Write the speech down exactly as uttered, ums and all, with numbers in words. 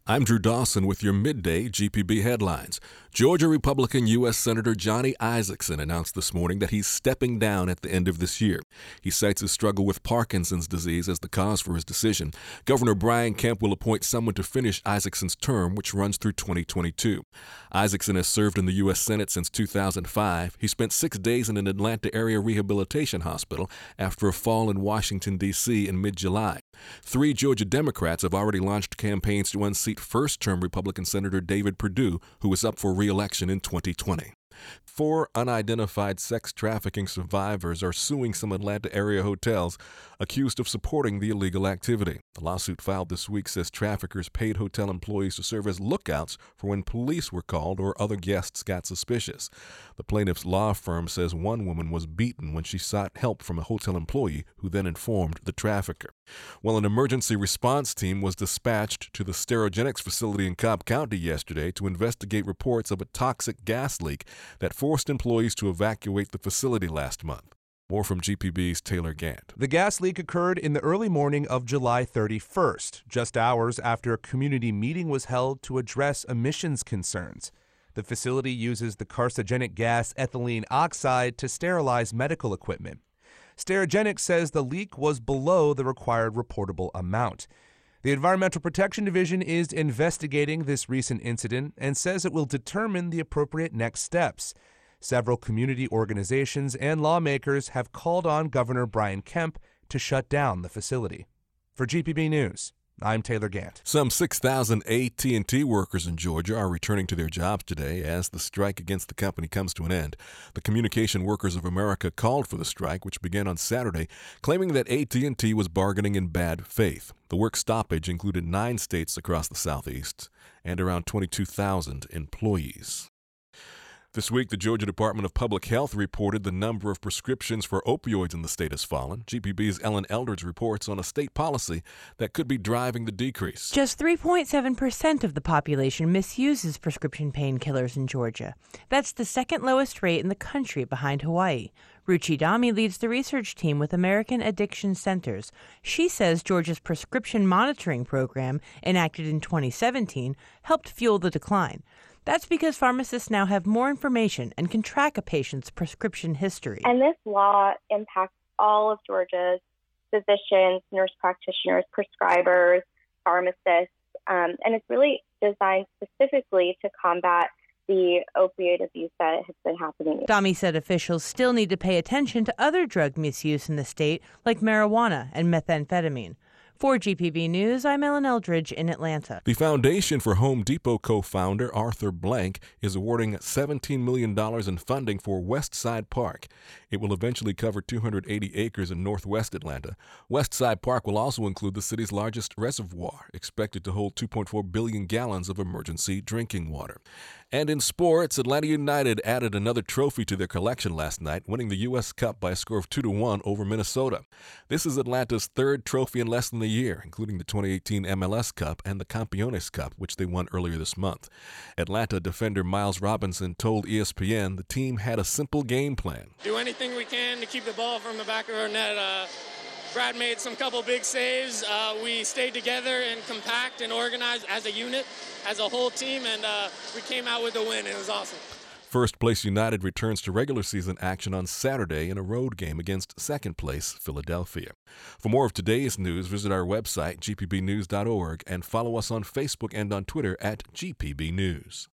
I'm Drew Dawson with your midday G P B headlines. Georgia Republican U S Senator Johnny Isakson announced this morning that he's stepping down at the end of this year. He cites his struggle with Parkinson's disease as the cause for his decision. Governor Brian Kemp will appoint someone to finish Isakson's term, which runs through twenty twenty-two. Isakson has served in the U S Senate since two thousand five. He spent six days in an Atlanta area rehabilitation hospital after a fall in Washington, D C in mid-July. Three Georgia Democrats have already launched campaigns to unseat first-term Republican Senator David Perdue, who is up for re-election in twenty twenty. Four unidentified sex trafficking survivors are suing some Atlanta area hotels accused of supporting the illegal activity. The lawsuit filed this week says traffickers paid hotel employees to serve as lookouts for when police were called or other guests got suspicious. The plaintiff's law firm says one woman was beaten when she sought help from a hotel employee who then informed the trafficker. Well, an emergency response team was dispatched to the Sterigenics facility in Cobb County yesterday to investigate reports of a toxic gas leak that forced employees to evacuate the facility last month. More from G P B's Taylor Gant. The gas leak occurred in the early morning of July thirty-first, just hours after a community meeting was held to address emissions concerns. The facility uses the carcinogenic gas ethylene oxide to sterilize medical equipment. Sterigenics says the leak was below the required reportable amount. The Environmental Protection Division is investigating this recent incident and says it will determine the appropriate next steps. Several community organizations and lawmakers have called on Governor Brian Kemp to shut down the facility. For G P B News, I'm Taylor Gant. Some six thousand A T and T workers in Georgia are returning to their jobs today as the strike against the company comes to an end. The Communication Workers of America called for the strike, which began on Saturday, claiming that A T and T was bargaining in bad faith. The work stoppage included nine states across the Southeast and around twenty-two thousand employees. This week, the Georgia Department of Public Health reported the number of prescriptions for opioids in the state has fallen. G P B's Ellen Eldridge reports on a state policy that could be driving the decrease. Just three point seven percent of the population misuses prescription painkillers in Georgia. That's the second lowest rate in the country behind Hawaii. Ruchi Dami leads the research team with American Addiction Centers. She says Georgia's prescription monitoring program, enacted in twenty seventeen, helped fuel the decline. That's because pharmacists now have more information and can track a patient's prescription history. And this law impacts all of Georgia's physicians, nurse practitioners, prescribers, pharmacists, um, and it's really designed specifically to combat the opioid abuse that has been happening. Dami said officials still need to pay attention to other drug misuse in the state, like marijuana and methamphetamine. For G P B News, I'm Ellen Eldridge in Atlanta. The Foundation for Home Depot co-founder Arthur Blank is awarding seventeen million dollars in funding for West Side Park. It will eventually cover two hundred eighty acres in northwest Atlanta. West Side Park will also include the city's largest reservoir, expected to hold two point four billion gallons of emergency drinking water. And in sports, Atlanta United added another trophy to their collection last night, winning the U S Cup by a score of two to one over Minnesota. This is Atlanta's third trophy in less than a year, including the twenty eighteen M L S Cup and the Campeones Cup, which they won earlier this month. Atlanta defender Miles Robinson told E S P N the team had a simple game plan. Do anything we can to keep the ball from the back of our net. Uh, Brad made some couple big saves. Uh, we stayed together and compact and organized as a unit, as a whole team, and uh, we came out with a win. It was awesome. First Place United returns to regular season action on Saturday in a road game against second place Philadelphia. For more of today's news, visit our website, g p b news dot org, and follow us on Facebook and on Twitter at G P B News.